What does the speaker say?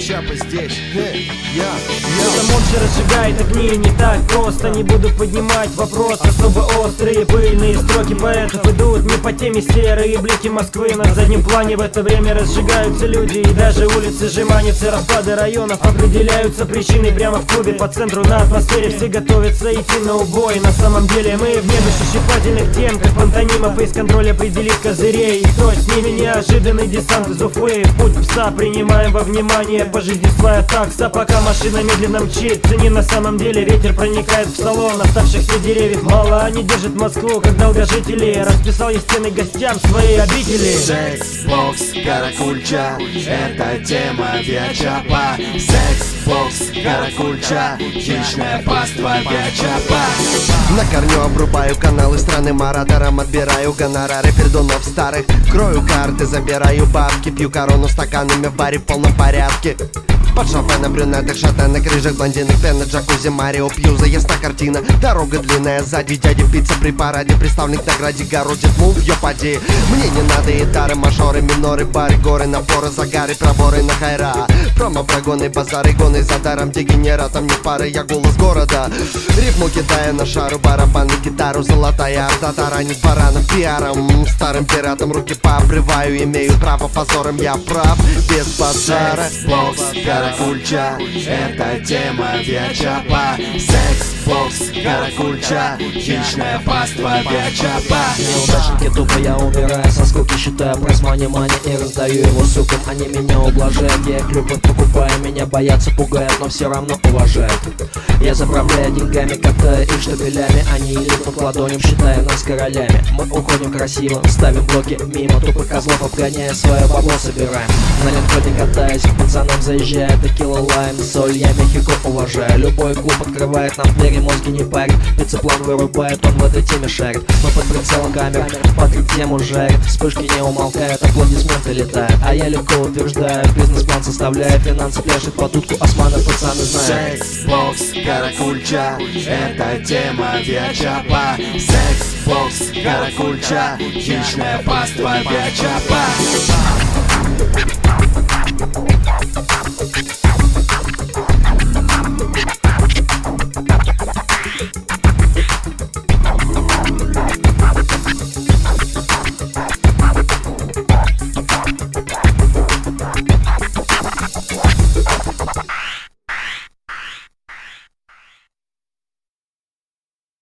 Чапа здесь, я. Это молча разжигает огни, не так просто. Не буду поднимать вопрос, особо острые пыльные строки поэтов идут не по теме. Серые блики Москвы на заднем плане. В это время разжигаются люди, и даже улицы жеманятся. Распады районов определяются причиной прямо в клубе. По центру на атмосфере все готовятся идти на убой. На самом деле мы вне душещипательных тем, как пантомима, фейс-контроль определит козырей. И кто с ними неожиданный десант из Уфы. Путь пса принимаем во внимание, по жизни своя такса, пока машина медленно мчит. Цени на самом деле, ветер проникает в салон. Оставшихся деревьев мало, они держат Москву как долгожители. Расписал я стены гостям своей обители. Секс, бокс, каракульча, это тема Виачапа. Секс, бокс, каракульча, хищная паства Виачапа. На корню обрубаю каналы страны, моратором отбираю гонорары пердунов старых. Крою карты, забираю бабки, пью корону стаканами в баре в полном порядке. Под шофена, брюнеток, шатенок, рыжих, блондинок, тены, джакузи, Марио, пью, заезд на картина. Дорога длинная, сзади дядя пицца при параде. Представник награде городит мув, ёпади. Мне не надо и дары, мажоры, миноры, бары, горы, напоры, загары, проборы на хайра. Промо, прогоны, базары, гоны за даром, дегенератом не пары, я голос города. Рифму кидая на шару, барабаны, гитару, золотая орда таранит бараном, пиаром. Старым пиратом руки пообрываю, имею право позором, я прав, без базара. Секс, бокс, каракульча, это тема Виачапа. Секс, бокс, каракульча, хищная паства Виачапа. Неудачники тупо, я умираю со скуки, считаю прайс мани и раздаю его сукам. Они меня ублажают, я их люблю, покупаю. Меня боятся, пугают, но все равно уважают. Я заправляю деньгами, катаю их штабелями. Они липнут к ладоням, считая нас королями. Мы уходим красиво, ставим блоки мимо тупых козлов, обгоняя свое бабло, собираем. На линкоде катаюсь, к пацанам заезжаю. Текила, лайм, соль, я Мехико уважаю. Любой клуб открывает нам двери, мозги не парит. Пиццеплан вырубает, он в этой теме шарит. Мы под прицелом камер, под тему жарит. Вспышки не умолкают, аплодисменты летают. А я легко утверждаю, бизнес-план составляю. Финансы пляшет по дудку, османы пацаны знают. Секс, бокс, каракульча, это тема Виачапа. Секс, бокс, каракульча, хищная паства Виачапа.